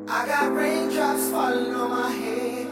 I got raindrops falling on my head.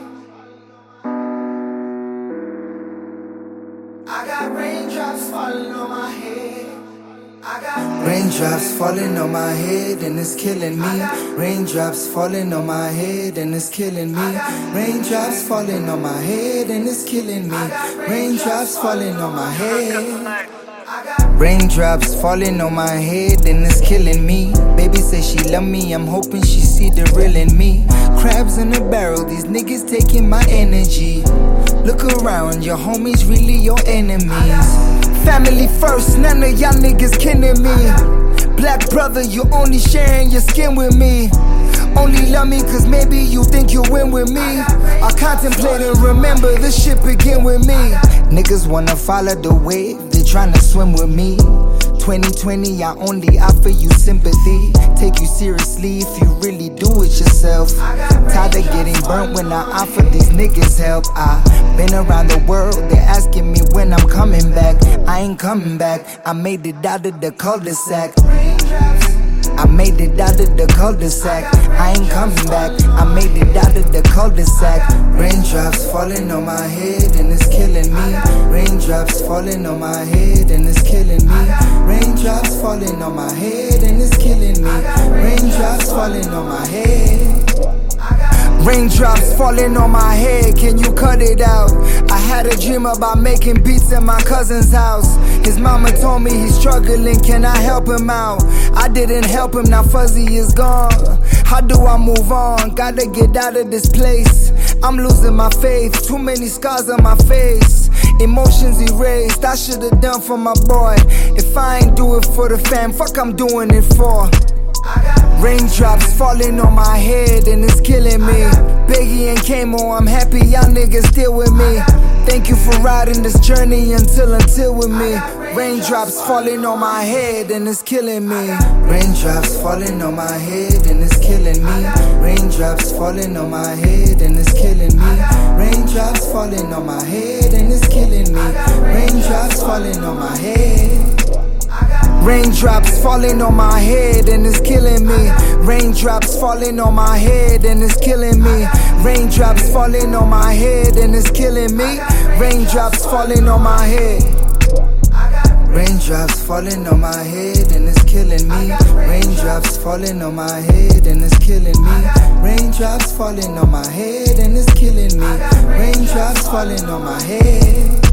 I got raindrops falling on my head. I got Raindrops falling on my head and it's killing me. Raindrops falling on my head and it's killing me. Raindrops falling on my head and it's killing me. Raindrops falling on my head. Raindrops falling on my head and it's killing me. Baby say she love me, I'm hoping she see the real in me. Crabs in a barrel, these niggas taking my energy. Look around, your homies really your enemies. Family first, none of y'all niggas kidding me. Black brother, you only sharing your skin with me. Only love me cause maybe you think you'll win with me. I contemplate and remember this shit begin with me. Niggas wanna follow the wave, they tryna swim with me. 2020, I only offer you sympathy. Take you seriously if you really do it yourself. Tired of getting burnt when I offer these niggas help. I been around the world, they're asking me when I'm coming back. I ain't coming back, I made it out of the cul-de-sac. I made it out of the cul-de-sac. I ain't coming back, I made it out of the cul-de-sac. Raindrops falling on my head and it's killing me. Raindrops falling on my head and it's killing me. Raindrops falling on my head and it's killing me. Raindrops falling on my head. Raindrops falling on my head, can you cut it out? I had a dream about making beats in my cousin's house. His mama told me he's struggling, can I help him out? I didn't help him, now Fuzzy is gone. How do I move on? Gotta get out of this place. I'm losing my faith, too many scars on my face. Emotions erased, I should've done for my boy. If I ain't do it for the fam, fuck I'm doing it for. Raindrops falling on my head and it's killing me. Biggie and Kamo, I'm happy y'all niggas still with me. Thank you for riding this journey until with me. Raindrops falling on my head and it's killing me. Raindrops falling on my head and it's killing me. Raindrops falling on my head and it's killing me. Raindrops falling on my head and it's killing me. Raindrops falling on my head. Raindrops falling on my head and it's killing me. Raindrops falling on my head and it's killing me. Raindrops falling on my head and it's killing me. Raindrops falling on my head. Raindrops falling on my head and it's killing me. Raindrops falling on my head and it's killing me. Raindrops falling on my head and it's killing me. Raindrops falling on my head.